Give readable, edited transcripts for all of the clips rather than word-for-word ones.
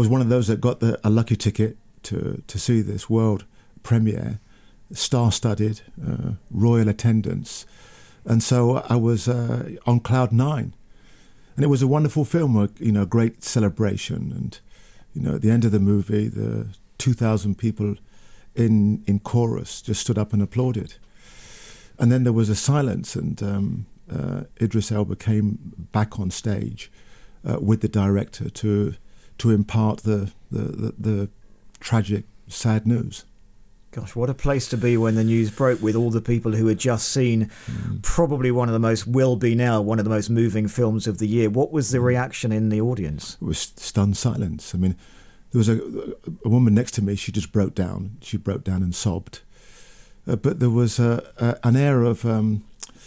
was one of those that got a lucky ticket to see this world premiere, star-studded, royal attendance. And so I was on cloud nine. And it was a wonderful film, a great celebration. And, at the end of the movie, the 2,000 people in chorus just stood up and applauded. And then there was a silence, and Idris Elba came back on stage with the director to impart the tragic, sad news. Gosh, what a place to be when the news broke, with all the people who had just seen probably one of the most moving films of the year. What was the reaction in the audience? It was stunned silence. I mean, there was a woman next to me. She just broke down. She broke down and sobbed. But there was an air of a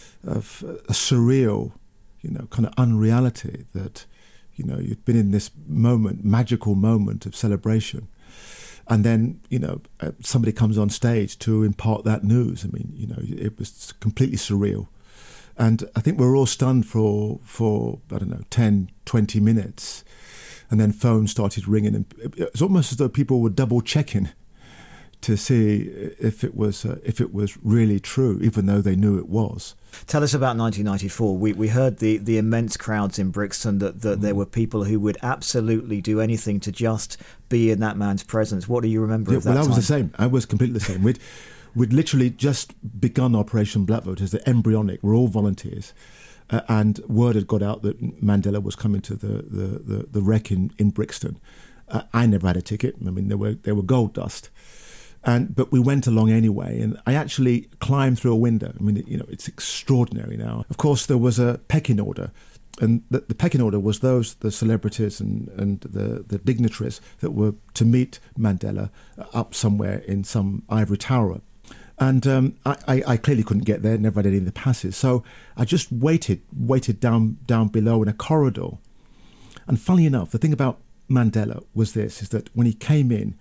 surreal, kind of unreality that, you've been in this magical moment of celebration. And then, somebody comes on stage to impart that news. I mean, it was completely surreal. And I think we were all stunned for I don't know, 10, 20 minutes. And then phones started ringing. And it was almost as though people were double checking to see if it was really true, even though they knew it was. Tell us about 1994. We heard the immense crowds in Brixton, that there were people who would absolutely do anything to just be in that man's presence. What do you remember of that time? I was the same. I was completely the same. We'd literally just begun Operation Black Vote as the embryonic. We're all volunteers. And word had got out that Mandela was coming to the wreck in Brixton. I never had a ticket. I mean, they were gold dust. But we went along anyway, and I actually climbed through a window. I mean, it's extraordinary now. Of course, there was a pecking order, and the pecking order was the celebrities and the dignitaries that were to meet Mandela up somewhere in some ivory tower. And I clearly couldn't get there, never had any of the passes. So I just waited down below in a corridor. And funnily enough, the thing about Mandela was is that when he came in,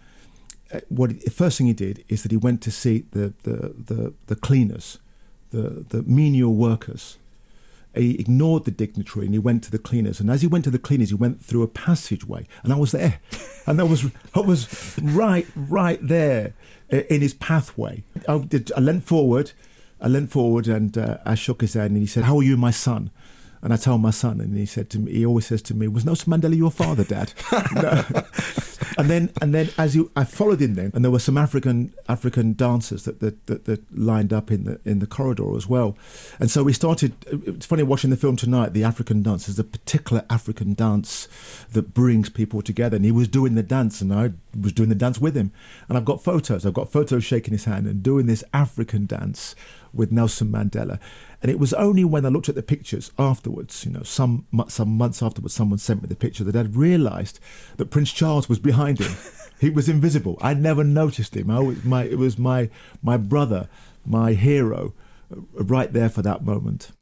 the first thing he did is that he went to see the cleaners, the menial workers. He ignored the dignitary and he went to the cleaners. And as he went to the cleaners, he went through a passageway, and I was there, and I was right there in his pathway. I leant forward, and I shook his hand, and he said, "How are you, my son?" And I told my son, and he said to me, he always says to me, "Was Nelson Mandela your father, Dad?" No. And then I followed him then, and there were some African dancers that lined up in the corridor as well. And so we started. It's funny watching the film tonight. The African dance is a particular African dance that brings people together. And he was doing the dance, and I was doing the dance with him. And I've got photos. Shaking his hand and doing this African dance with Nelson Mandela. And it was only when I looked at the pictures afterwards, some months afterwards, someone sent me the picture, that I'd realised that Prince Charles was behind him. He was invisible. I never noticed him. It was my brother, my hero, right there for that moment.